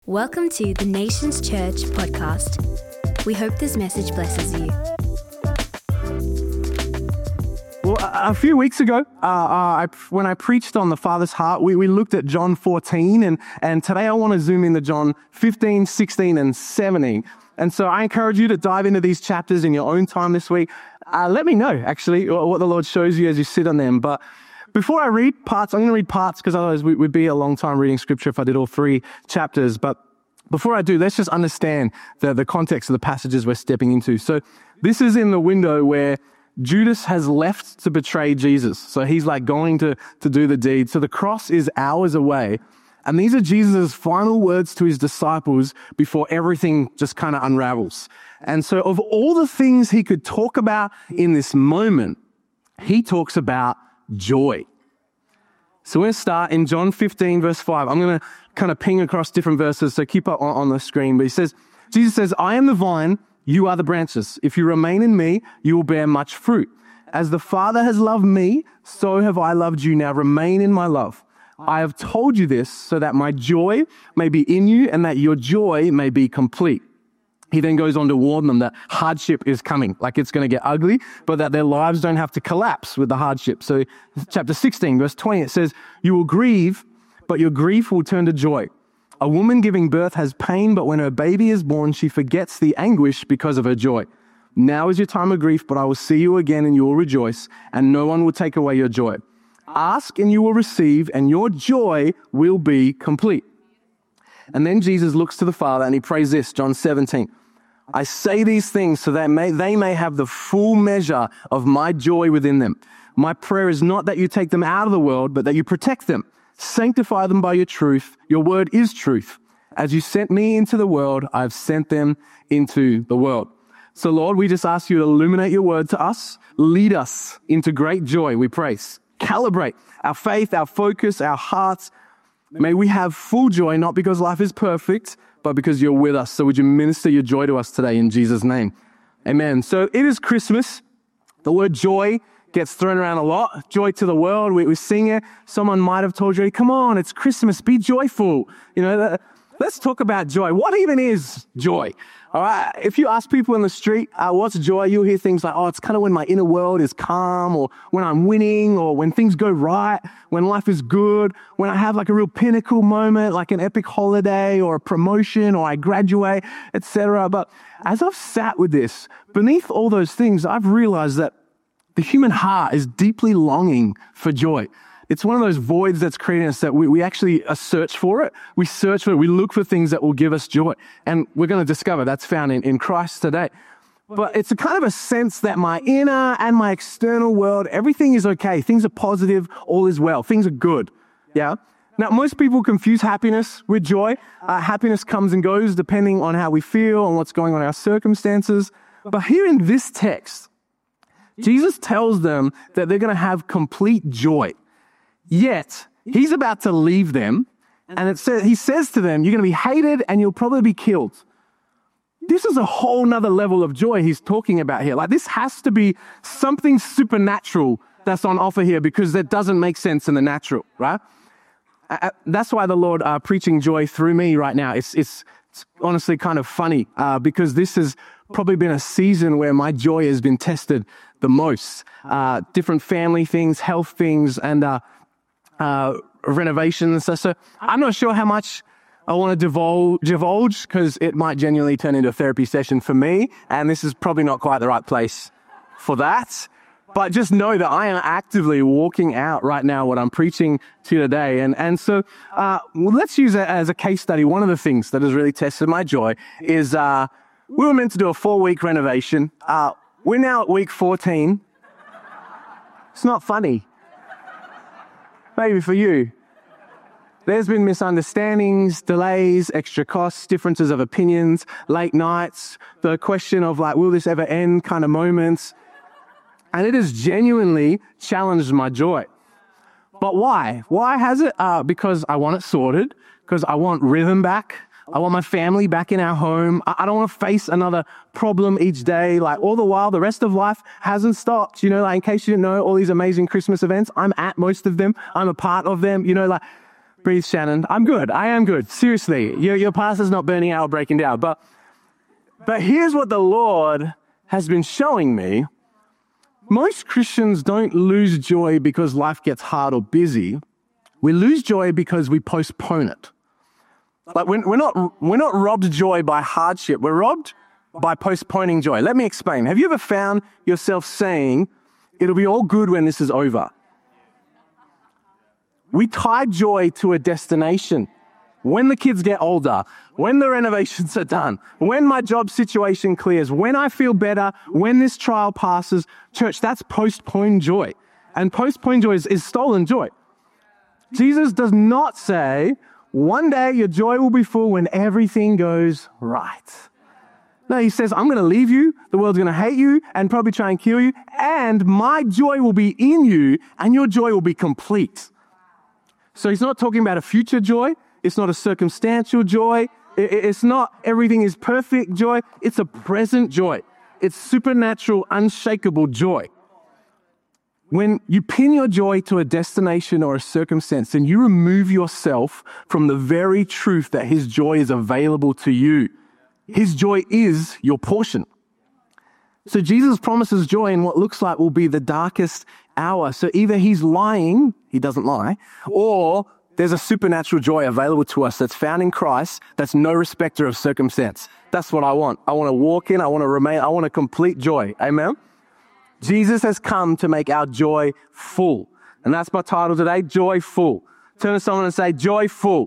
Welcome to the Nations Church podcast. We hope this message blesses you. Well, a few weeks ago, when I preached on the Father's heart, we looked at John 14, and today I want to zoom into John 15, 16, and 17. And so I encourage you to dive into these chapters in your own time this week. Let me know, actually, what the Lord shows you as you sit on them. But before I read parts, I'm going to read parts because otherwise we'd be a long time reading scripture if I did all three chapters. But before I do, let's just understand the context of the passages we're stepping into. So this is in the window where Judas has left to betray Jesus. So he's like going to do the deed. So the cross is hours away. And these are Jesus' final words to his disciples before everything just kind of unravels. And so of all the things he could talk about in this moment, he talks about joy. So we're going to start in John 15, verse 5. I'm going to kind of ping across different verses, so keep up on the screen. But Jesus says, I am the vine, you are the branches. If you remain in me, you will bear much fruit. As the Father has loved me, so have I loved you. Now remain in my love. I have told you this so that my joy may be in you and that your joy may be complete. He then goes on to warn them that hardship is coming, like it's going to get ugly, but that their lives don't have to collapse with the hardship. So chapter 16, verse 20, it says, you will grieve, but your grief will turn to joy. A woman giving birth has pain, but when her baby is born, she forgets the anguish because of her joy. Now is your time of grief, but I will see you again and you will rejoice, and no one will take away your joy. Ask and you will receive, and your joy will be complete. And then Jesus looks to the Father and he prays this, John 17. I say these things so that they may have the full measure of my joy within them. My prayer is not that you take them out of the world, but that you protect them. Sanctify them by your truth. Your word is truth. As you sent me into the world, I've sent them into the world. So Lord, we just ask you to illuminate your word to us. Lead us into great joy, we pray. Calibrate our faith, our focus, our hearts. May we have full joy, not because life is perfect, but because you're with us. So would you minister your joy to us today in Jesus' name? Amen. So it is Christmas. The word joy gets thrown around a lot. Joy to the world. We sing it. Someone might have told you, come on, it's Christmas. Be joyful. Let's talk about joy. What even is joy? All right. If you ask people in the street, what's joy? You'll hear things like, it's kind of when my inner world is calm, or when I'm winning, or when things go right, when life is good, when I have like a real pinnacle moment, like an epic holiday or a promotion, or I graduate, etc. But as I've sat with this, beneath all those things, I've realized that the human heart is deeply longing for joy. It's one of those voids that's creating us that we actually search for it. We search for it. We look for things that will give us joy. And we're going to discover that's found in Christ today. But it's a kind of a sense that my inner and my external world, everything is okay. Things are positive. All is well. Things are good. Yeah. Now, most people confuse happiness with joy. Happiness comes and goes depending on how we feel and what's going on in our circumstances. But here in this text, Jesus tells them that they're going to have complete joy. Yet, he's about to leave them, and he says to them, you're going to be hated and you'll probably be killed. This is a whole nother level of joy he's talking about here. Like, this has to be something supernatural that's on offer here, because that doesn't make sense in the natural, right? That's why the Lord preaching joy through me right now. It's honestly kind of funny, because this has probably been a season where my joy has been tested the most. Different family things, health things, and renovations. So I'm not sure how much I want to divulge, because it might genuinely turn into a therapy session for me, and this is probably not quite the right place for that. But just know that I am actively walking out right now what I'm preaching to you today. And so let's use it as a case study. One of the things that has really tested my joy is we were meant to do a 4-week renovation. We're now at week 14. It's not funny. Maybe for you. There's been misunderstandings, delays, extra costs, differences of opinions, late nights, the question of will this ever end kind of moments. And it has genuinely challenged my joy. But why? Why has it? Because I want it sorted, because I want rhythm back. I want my family back in our home. I don't want to face another problem each day. All the while, the rest of life hasn't stopped. In case you didn't know, all these amazing Christmas events, I'm at most of them. I'm a part of them. Breathe, Shannon. I'm good. I am good. Seriously, your pastor's not burning out or breaking down. But here's what the Lord has been showing me. Most Christians don't lose joy because life gets hard or busy. We lose joy because we postpone it. Like we're not robbed joy by hardship. We're robbed by postponing joy. Let me explain. Have you ever found yourself saying, it'll be all good when this is over? We tie joy to a destination. When the kids get older, when the renovations are done, when my job situation clears, when I feel better, when this trial passes. Church, that's postponed joy. And postponed joy is stolen joy. Jesus does not say, one day your joy will be full when everything goes right. No, he says, I'm going to leave you, the world's going to hate you and probably try and kill you, and my joy will be in you and your joy will be complete. So he's not talking about a future joy. It's not a circumstantial joy. It's not everything is perfect joy. It's a present joy. It's supernatural, unshakable joy. When you pin your joy to a destination or a circumstance, then you remove yourself from the very truth that his joy is available to you. His joy is your portion. So Jesus promises joy in what looks like will be the darkest hour. So either he's lying, he doesn't lie, or there's a supernatural joy available to us that's found in Christ that's no respecter of circumstance. That's what I want. I want to walk in, I want to remain, I want a complete joy. Amen? Jesus has come to make our joy full. And that's my title today, Joy Full. Turn to someone and say, Joy Full.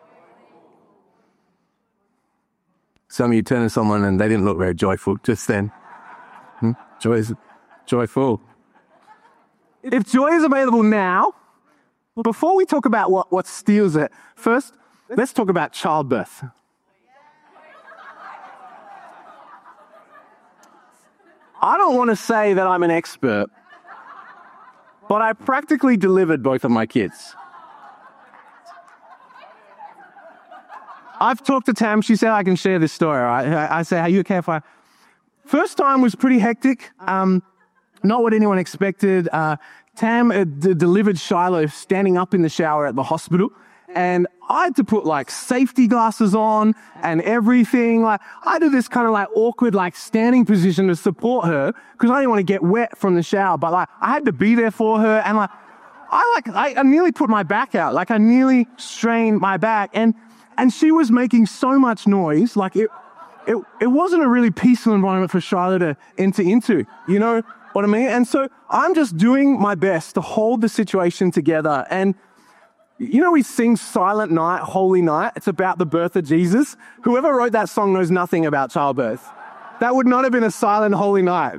Some of you turn to someone and they didn't look very joyful just then. Joy is joyful. If joy is available now, before we talk about what steals it, first, let's talk about childbirth. I don't want to say that I'm an expert, but I practically delivered both of my kids. I've talked to Tam. She said I can share this story. Right? I say, are you okay if I... First time was pretty hectic. Not what anyone expected. Tam delivered Shiloh standing up in the shower at the hospital. And I had to put like safety glasses on and everything. Like I did this kind of like awkward like standing position to support her because I didn't want to get wet from the shower. But like I had to be there for her. And like I nearly put my back out. Like I nearly strained my back. And she was making so much noise. Like it wasn't a really peaceful environment for Shiloh to enter into. You know what I mean? And so I'm just doing my best to hold the situation together. And you know, we sing Silent Night, Holy Night. It's about the birth of Jesus. Whoever wrote that song knows nothing about childbirth. That would not have been a silent, holy night.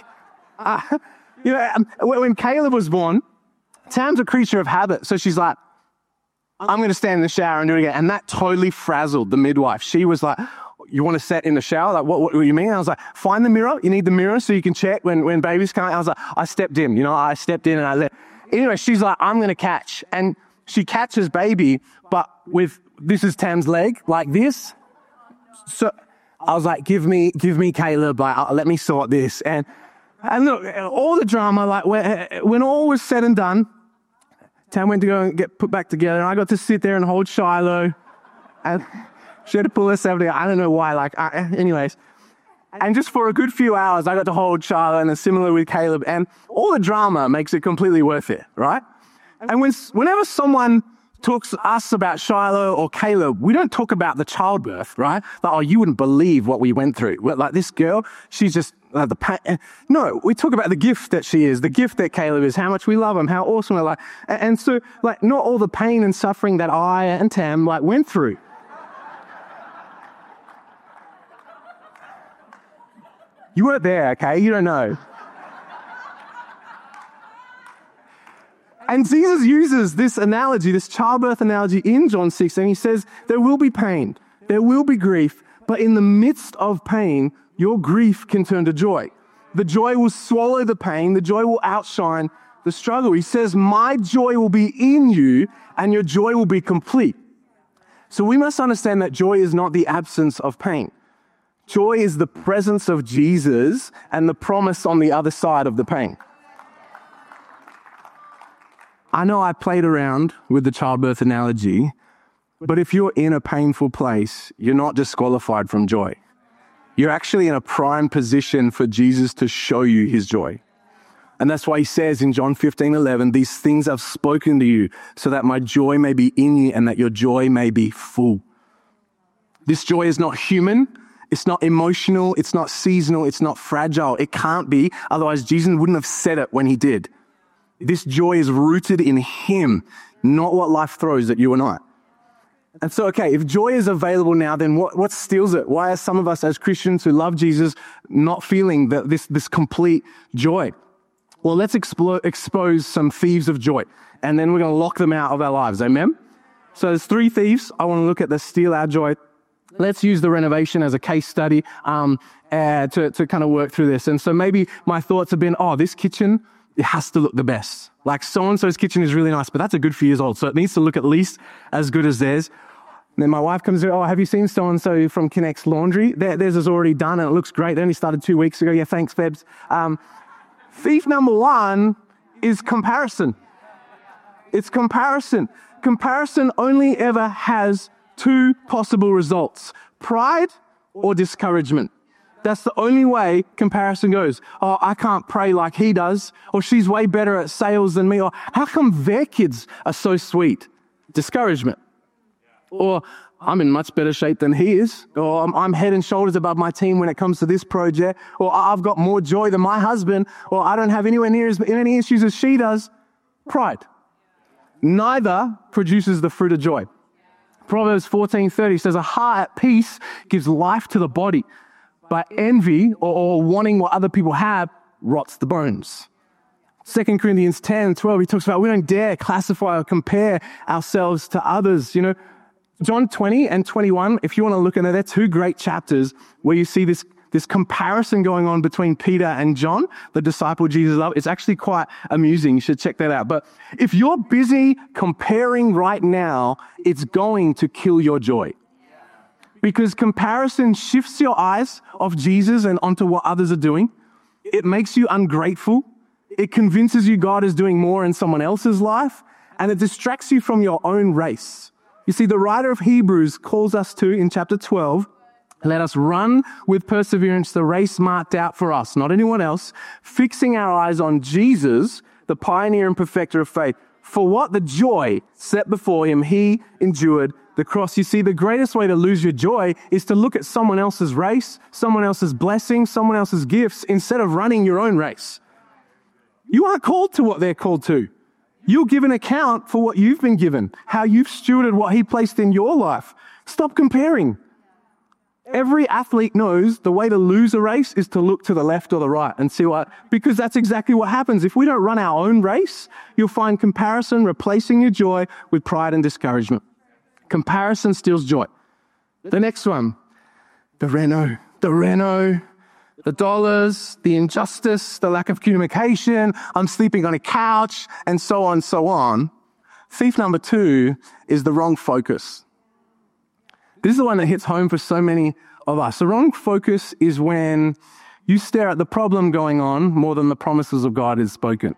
When Caleb was born, Tam's a creature of habit. So she's like, I'm going to stand in the shower and do it again. And that totally frazzled the midwife. She was like, you want to sit in the shower? Like, what do you mean? I was like, find the mirror. You need the mirror so you can check when babies come out. I was like, I stepped in and I let. Anyway, she's like, I'm going to catch. And she catches baby, but this is Tam's leg, like this. So I was like, give me Caleb, like, let me sort this. And look, all the drama, like when all was said and done, Tam went to go and get put back together, and I got to sit there and hold Shiloh. And she had to pull herself together. I don't know why, anyways. And just for a good few hours, I got to hold Shiloh, and then similar with Caleb. And all the drama makes it completely worth it, right? And whenever someone talks to us about Shiloh or Caleb, we don't talk about the childbirth, right? Like, oh, you wouldn't believe what we went through. Like this girl, she's just the pain. No, we talk about the gift that she is, the gift that Caleb is, how much we love him, how awesome we're like. And so, like, not all the pain and suffering that I and Tam went through. You weren't there, okay? You don't know. And Jesus uses this analogy, this childbirth analogy in John 6, and he says, there will be pain, there will be grief, but in the midst of pain, your grief can turn to joy. The joy will swallow the pain, the joy will outshine the struggle. He says, my joy will be in you, and your joy will be complete. So we must understand that joy is not the absence of pain. Joy is the presence of Jesus and the promise on the other side of the pain. I know I played around with the childbirth analogy, but if you're in a painful place, you're not disqualified from joy. You're actually in a prime position for Jesus to show you his joy. And that's why he says in John 15:11, these things I've spoken to you so that my joy may be in you and that your joy may be full. This joy is not human. It's not emotional. It's not seasonal. It's not fragile. It can't be. Otherwise, Jesus wouldn't have said it when he did. This joy is rooted in him, not what life throws at you and I. And so, okay, if joy is available now, then what steals it? Why are some of us as Christians who love Jesus not feeling this complete joy? Well, let's expose some thieves of joy, and then we're going to lock them out of our lives. Amen? So there's 3 thieves I want to look at that steal our joy. Let's use the renovation as a case study to kind of work through this. And so maybe my thoughts have been, this kitchen, it has to look the best. Like so-and-so's kitchen is really nice, but that's a good few years old, so it needs to look at least as good as theirs. And then my wife comes in, have you seen so-and-so from Connects Laundry? Theirs is already done and it looks great. They only started 2 weeks ago. Yeah, thanks, Febs. Thief number 1 is comparison. It's comparison. Comparison only ever has 2 possible results: pride or discouragement. That's the only way comparison goes. I can't pray like he does, or she's way better at sales than me, or how come their kids are so sweet? Discouragement. Or I'm in much better shape than he is, or I'm head and shoulders above my team when it comes to this project, or I've got more joy than my husband, or I don't have anywhere near as many issues as she does. Pride. Neither produces the fruit of joy. Proverbs 14:30 says, a heart at peace gives life to the body, but envy or wanting what other people have rots the bones. 2 Corinthians 10:12, he talks about we don't dare classify or compare ourselves to others. John 20 and 21, if you want to look at it, they're 2 great chapters where you see this comparison going on between Peter and John, the disciple Jesus loved. It's actually quite amusing. You should check that out. But if you're busy comparing right now, it's going to kill your joy. Because comparison shifts your eyes off Jesus and onto what others are doing. It makes you ungrateful. It convinces you God is doing more in someone else's life. And it distracts you from your own race. You see, the writer of Hebrews calls us to, in chapter 12, let us run with perseverance the race marked out for us, not anyone else, fixing our eyes on Jesus, the pioneer and perfecter of faith. For what the joy set before him, he endured the cross. You see, the greatest way to lose your joy is to look at someone else's race, someone else's blessing, someone else's gifts, instead of running your own race. You aren't called to what they're called to. You'll give an account for what you've been given, how you've stewarded what he placed in your life. Stop comparing. Every athlete knows the way to lose a race is to look to the left or the right and see because that's exactly what happens. If we don't run our own race, you'll find comparison replacing your joy with pride and discouragement. Comparison steals joy. The next one, the Renault, the dollars, the injustice, the lack of communication, I'm sleeping on a couch, and so on, so on. Thief number 2 is the wrong focus. This is the one that hits home for so many of us. The wrong focus is when you stare at the problem going on more than the promises of God is spoken.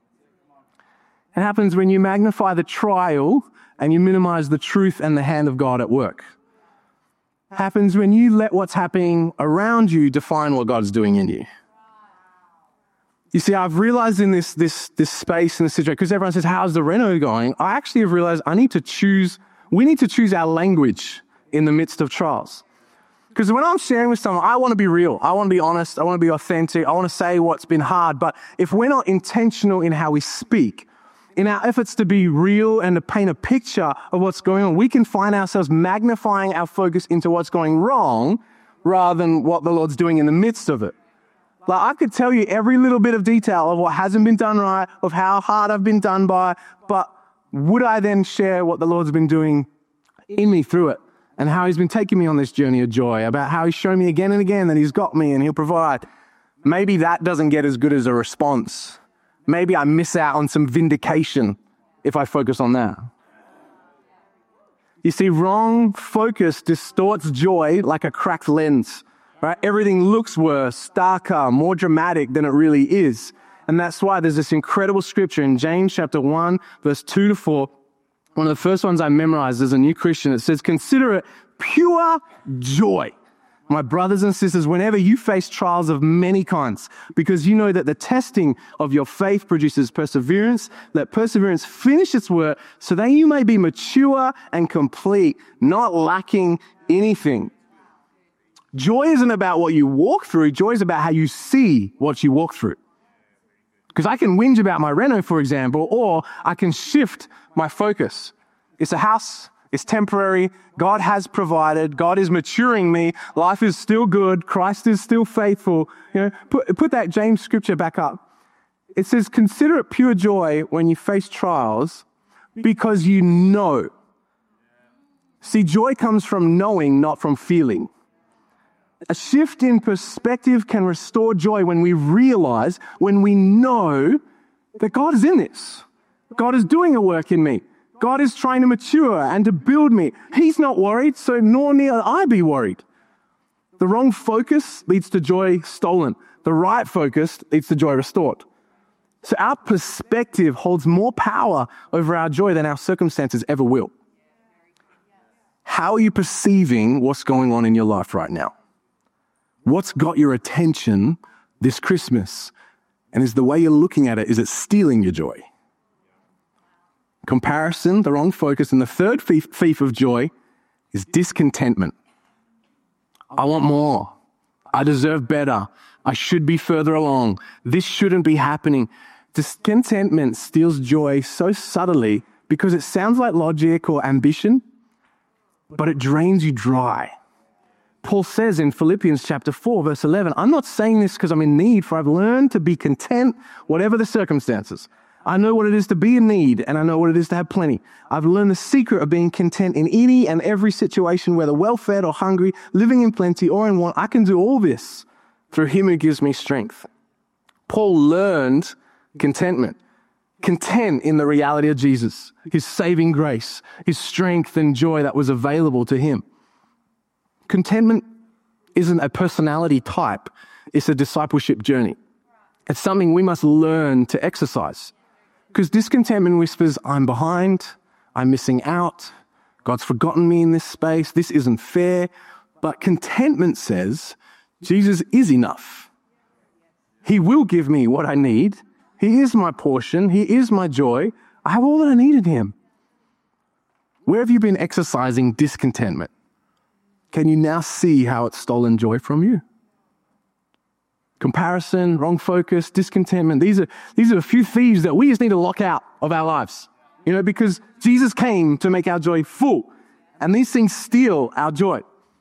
It happens when you magnify the trial and you minimize the truth and the hand of God at work. It happens when you let what's happening around you define what God's doing in you. You see, I've realized in this space and this situation, because everyone says, how's the reno going? I actually have realized we need to choose our language in the midst of trials. Because when I'm sharing with someone, I want to be real. I want to be honest. I want to be authentic. I want to say what's been hard. But if we're not intentional in how we speak, in our efforts to be real and to paint a picture of what's going on, we can find ourselves magnifying our focus into what's going wrong rather than what the Lord's doing in the midst of it. Like, I could tell you every little bit of detail of what hasn't been done right, of how hard I've been done by, but would I then share what the Lord's been doing in me through it? And how he's been taking me on this journey of joy, about how he's shown me again and again that he's got me and he'll provide. Maybe that doesn't get as good as a response. Maybe I miss out on some vindication if I focus on that. You see, wrong focus distorts joy like a cracked lens, right? Everything looks worse, darker, more dramatic than it really is. And that's why there's this incredible scripture in James chapter 1, verse 2 to 4. One of the first ones I memorized as a new Christian. It says, consider it pure joy, my brothers and sisters, whenever you face trials of many kinds, because you know that the testing of your faith produces perseverance. Let perseverance finish its work so that you may be mature and complete, not lacking anything. Joy isn't about what you walk through. Joy is about how you see what you walk through. Because I can whinge about my reno, for example, or I can shift my focus. It's a house. It's temporary. God has provided. God is maturing me. Life is still good. Christ is still faithful. Put that James scripture back up. It says, consider it pure joy when you face trials because you know. See, joy comes from knowing, not from feeling. A shift in perspective can restore joy when we realize, when we know that God is in this. God is doing a work in me. God is trying to mature and to build me. He's not worried, so nor need I be worried. The wrong focus leads to joy stolen. The right focus leads to joy restored. So our perspective holds more power over our joy than our circumstances ever will. How are you perceiving what's going on in your life right now? What's got your attention this Christmas? And is the way you're looking at it, is it stealing your joy? Comparison, the wrong focus. And the third thief of joy is discontentment. I want more. I deserve better. I should be further along. This shouldn't be happening. Discontentment steals joy so subtly because it sounds like logic or ambition, but it drains you dry. Paul says in Philippians chapter 4, verse 11, I'm not saying this because I'm in need, for I've learned to be content, whatever the circumstances. I know what it is to be in need, and I know what it is to have plenty. I've learned the secret of being content in any and every situation, whether well-fed or hungry, living in plenty or in want. I can do all this through him who gives me strength. Paul learned contentment. Content in the reality of Jesus, his saving grace, his strength and joy that was available to him. Contentment isn't a personality type. It's a discipleship journey. It's something we must learn to exercise. Because discontentment whispers, I'm behind, I'm missing out, God's forgotten me in this space, this isn't fair. But contentment says, Jesus is enough. He will give me what I need. He is my portion. He is my joy. I have all that I need in him. Where have you been exercising discontentment? Can you now see how it's stolen joy from you? Comparison, wrong focus, discontentment. These are a few thieves that we just need to lock out of our lives. Because Jesus came to make our joy full. And these things steal our joy.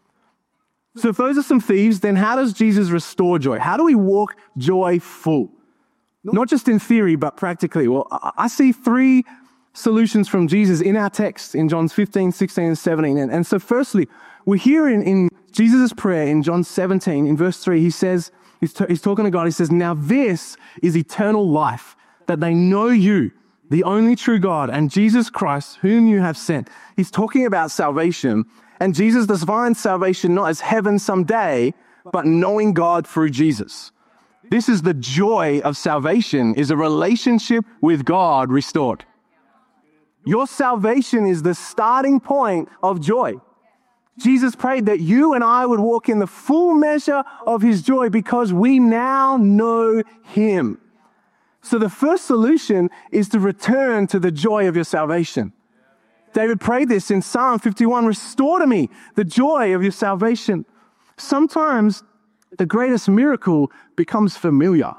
So if those are some thieves, then how does Jesus restore joy? How do we walk joy full? Not just in theory, but practically. Well, I see three solutions from Jesus in our text in John 15, 16, and 17. And so firstly, we hear in Jesus' prayer in John 17, in verse 3, he says, he's talking to God, he says, now this is eternal life, that they know you, the only true God, and Jesus Christ, whom you have sent. He's talking about salvation, and Jesus defines salvation not as heaven someday, but knowing God through Jesus. This is the joy of salvation, is a relationship with God restored. Your salvation is the starting point of joy. Jesus prayed that you and I would walk in the full measure of his joy because we now know him. So the first solution is to return to the joy of your salvation. David prayed this in Psalm 51, restore to me the joy of your salvation. Sometimes the greatest miracle becomes familiar.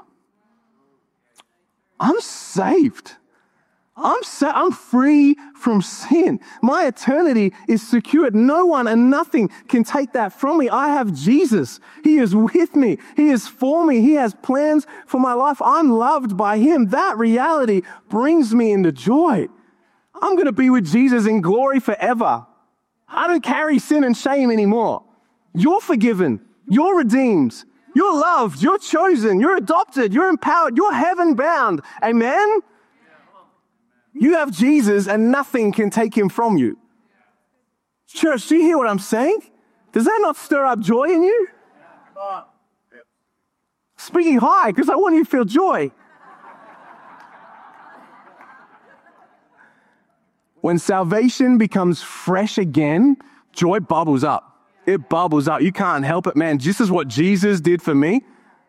I'm saved. I'm free from sin. My eternity is secured. No one and nothing can take that from me. I have Jesus. He is with me. He is for me. He has plans for my life. I'm loved by him. That reality brings me into joy. I'm going to be with Jesus in glory forever. I don't carry sin and shame anymore. You're forgiven. You're redeemed. You're loved. You're chosen. You're adopted. You're empowered. You're heaven bound. Amen? You have Jesus and nothing can take him from you. Church, do you hear what I'm saying? Does that not stir up joy in you? Speaking high, because I want you to feel joy. When salvation becomes fresh again, joy bubbles up. It bubbles up. You can't help it, man. This is what Jesus did for me.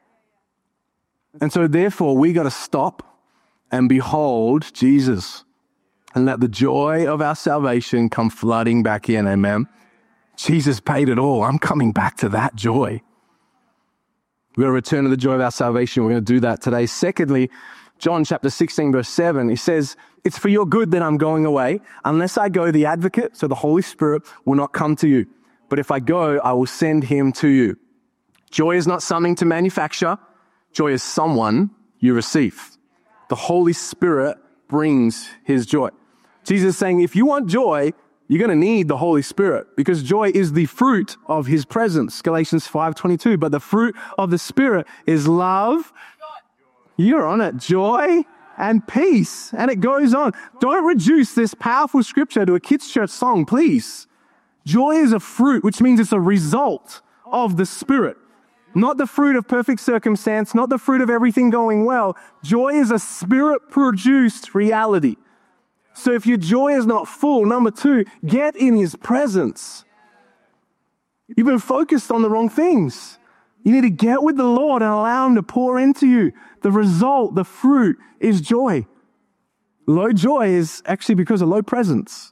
And so therefore, we got to stop and behold Jesus and let the joy of our salvation come flooding back in. Amen. Jesus paid it all. I'm coming back to that joy. We're going to return to the joy of our salvation. We're going to do that today. Secondly, John chapter 16, verse 7, he says, it's for your good that I'm going away. Unless I go, the advocate, so the Holy Spirit, will not come to you. But if I go, I will send him to you. Joy is not something to manufacture. Joy is someone you receive. The Holy Spirit brings his joy. Jesus is saying, if you want joy, you're going to need the Holy Spirit because joy is the fruit of his presence. Galatians 5:22. But the fruit of the Spirit is love. You're on it. Joy and peace. And it goes on. Don't reduce this powerful scripture to a kids' church song, please. Joy is a fruit, which means it's a result of the Spirit. Not the fruit of perfect circumstance, not the fruit of everything going well. Joy is a Spirit-produced reality. So if your joy is not full, number 2, get in his presence. You've been focused on the wrong things. You need to get with the Lord and allow him to pour into you. The result, the fruit, is joy. Low joy is actually because of low presence.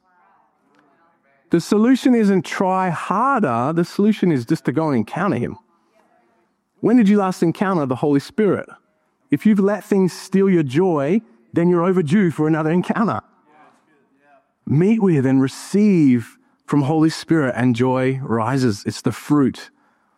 The solution isn't try harder. The solution is just to go and encounter him. When did you last encounter the Holy Spirit? If you've let things steal your joy, then you're overdue for another encounter. Meet with and receive from Holy Spirit and joy rises. It's the fruit.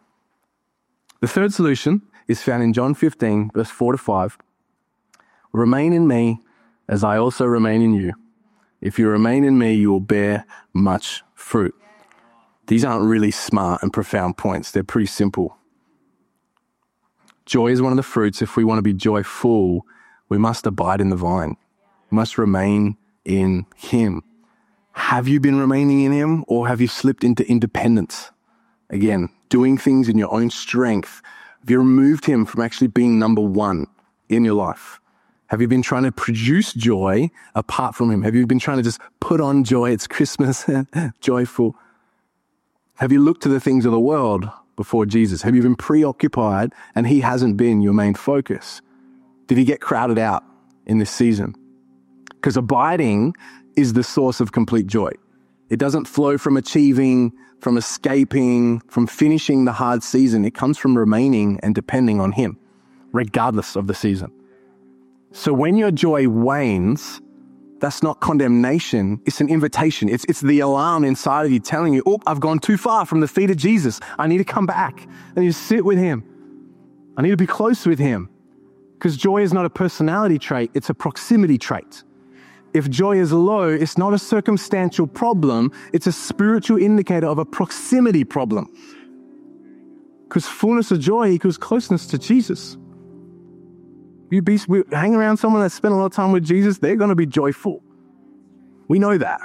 The third solution is found in John 15, verse 4-5. Remain in me as I also remain in you. If you remain in me, you will bear much fruit. These aren't really smart and profound points. They're pretty simple. Joy is one of the fruits. If we want to be joyful, we must abide in the vine. We must remain in him. Have you been remaining in him or have you slipped into independence? Again, doing things in your own strength. Have you removed him from actually being number one in your life? Have you been trying to produce joy apart from him? Have you been trying to just put on joy? It's Christmas, joyful. Have you looked to the things of the world before Jesus? Have you been preoccupied and he hasn't been your main focus? Did he get crowded out in this season? Because abiding is the source of complete joy. It doesn't flow from achieving, from escaping, from finishing the hard season. It comes from remaining and depending on him, regardless of the season. So when your joy wanes, that's not condemnation. It's an invitation. It's the alarm inside of you telling you, oh, I've gone too far from the feet of Jesus. I need to come back. I need to sit with him. I need to be close with him. Because joy is not a personality trait. It's a proximity trait. If joy is low, it's not a circumstantial problem. It's a spiritual indicator of a proximity problem. Because fullness of joy equals closeness to Jesus. We hang around someone that spent a lot of time with Jesus, they're going to be joyful. We know that.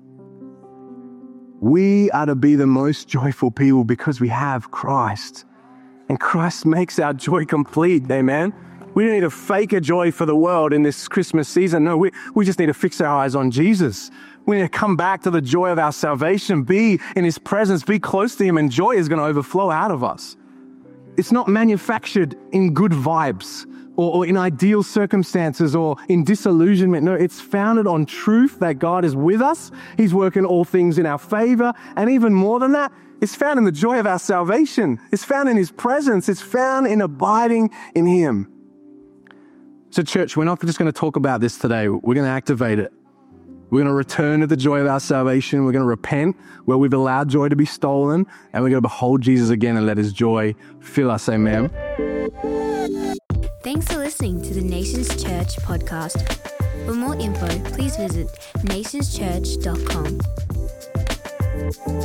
We are to be the most joyful people because we have Christ. And Christ makes our joy complete, amen? We don't need to fake a joy for the world in this Christmas season. No, we just need to fix our eyes on Jesus. We need to come back to the joy of our salvation, be in his presence, be close to him, and joy is going to overflow out of us. It's not manufactured in good vibes or in ideal circumstances or in disillusionment. No, it's founded on truth that God is with us. He's working all things in our favor. And even more than that, it's found in the joy of our salvation. It's found in his presence. It's found in abiding in him. So church, we're not just going to talk about this today. We're going to activate it. We're going to return to the joy of our salvation. We're going to repent where we've allowed joy to be stolen. And we're going to behold Jesus again and let his joy fill us. Amen. Thanks for listening to the Nations Church podcast. For more info, please visit nationschurch.com.